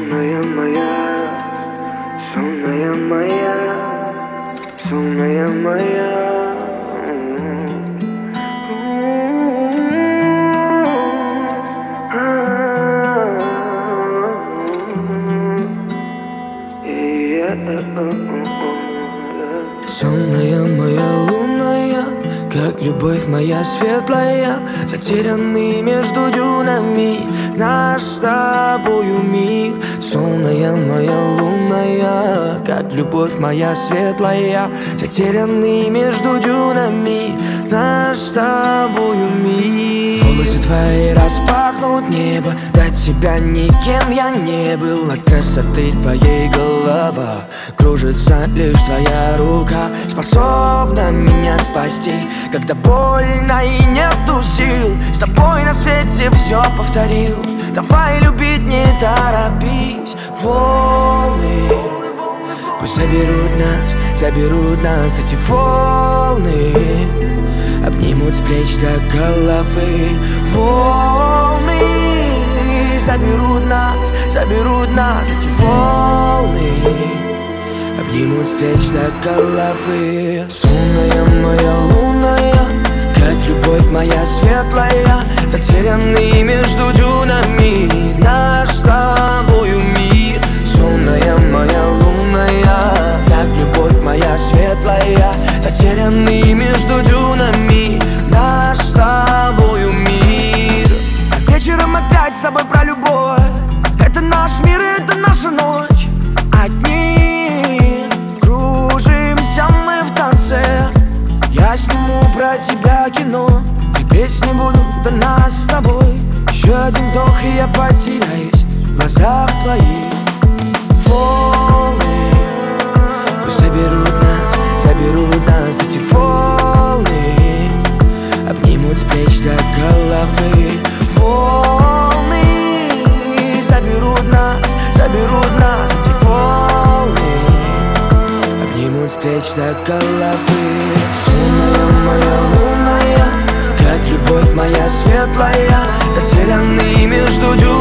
Сонная моя, сонная моя, сонная моя. Сонная моя лунная, как любовь моя светлая, затерянный между дюнами наш с тобою мир. Сонная моя лунная, как любовь моя светлая, затерянный между дюнами наш с тобою мир. Волосы твои распахнут небо, до тебя никем я не был. От красоты твоей голова кружится, лишь твоя рука способна меня спасти, когда больно и нету сил. С тобой на свете все повторил. Давай любить, не торопись. Волны пусть заберут нас эти волны, обнимут с плеч до головы. Волны заберут нас эти волны, обнимут с плеч до головы. Сонная моя лунная, как любовь моя светлая, затерянный между дюнами наш с тобою мир. Сонная моя лунная, как любовь моя светлая, затерянный между дюнами наш с тобою мир. А вечером опять с тобой про любовь. Это наш мир, это наша ночь. Одни кружимся мы в танце. Я сниму про тебя кино, те песни будут до нас с тобой. Еще один вдох, и я потеряюсь в глазах твоих. Волны пусть заберут нас эти волны, обнимут с плеч до головы. Волны заберут нас эти волны, обнимут с плеч до головы. Сонная моя лунная, как любовь моя светлая, затерянный между дюнами